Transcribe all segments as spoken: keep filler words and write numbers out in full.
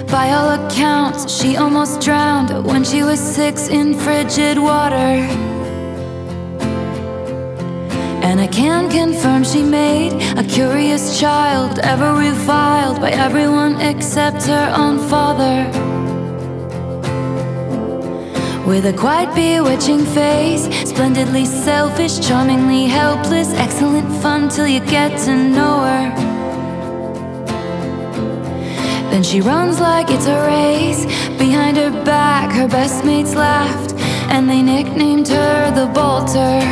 By all accounts, she almost drowned when she was six in frigid water. And I can confirm she made a curious child, ever reviled by everyone except her own father. With a quite bewitching face, splendidly selfish, charmingly helpless, excellent fun till you get to know her. Then she runs like it's a race. Behind her back, her best mates laughed, and they nicknamed her the Bolter.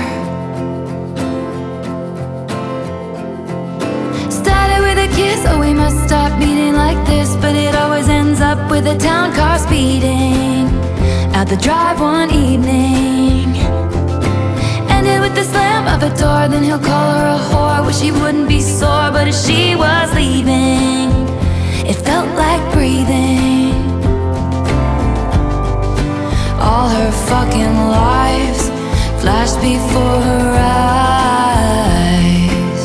Started with a kiss, oh we must stop meeting like this, but it always ends up with a town car speeding out the drive one evening. Ended with the slam of a door, then he'll call her a whore. Wish he wouldn't be sore, but as she was leaving, it felt like breathing. All her fucking lives flashed before her eyes.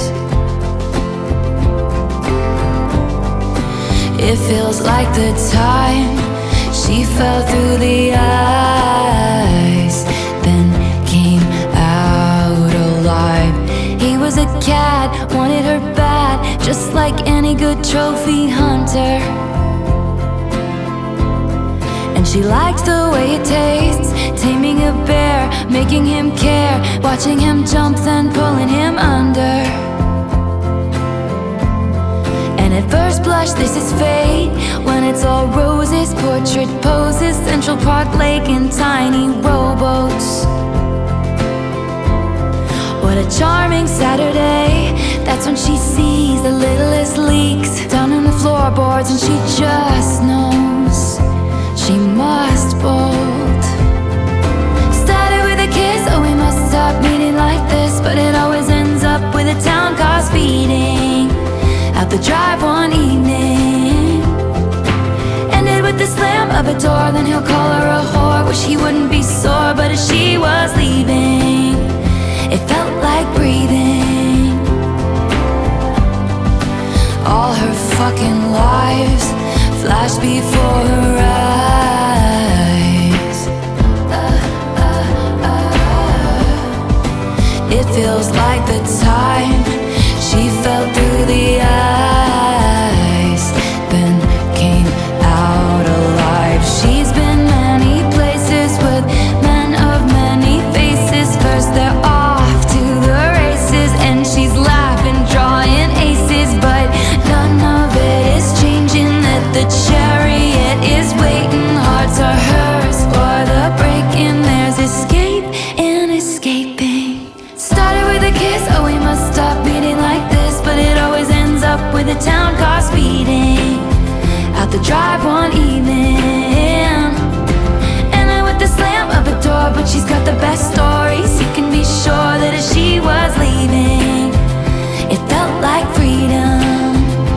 It feels like the time she fell through the ice, then came out alive. He was a cat, wanted her bad, just like any good trophy hunter. And she liked the way it tastes, taming a bear, making him care, watching him jump then pulling him under. And at first blush this is fate, when it's all roses, portrait poses, Central Park Lake and tiny rowboats. What a charming Saturday, that's when she sees the littlest leaks down on the floorboards, and she just knows she must bolt. Started with a kiss, oh we must stop meeting like this, but it always ends up with a town car speeding out the drive one evening. Ended with the slam of a door, then he'll call her a whore. Wish he wouldn't be sore, but as she was leaving, it felt like breathing. All her fucking lives flashed before her eyes. uh, uh, uh. It feels like the time she fell through the ice, then came out alive. She's been many places with men of many faces. First they're off to the races, and she's laughing, drawing aces, but none of it is changing. That the chariot is waiting, hearts are hers for the breaking. There's escape in escaping. Started with a kiss, oh we must stop meeting like this, but it always ends up with a town car speeding out the drive one evening. And I with the slam of a door, but she's got the best stories. You can be sure that as she was leaving, it felt like freedom.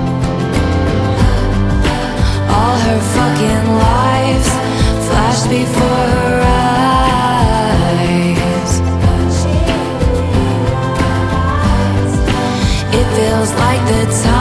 All her fucking lives flashed before her eyes. It feels like the time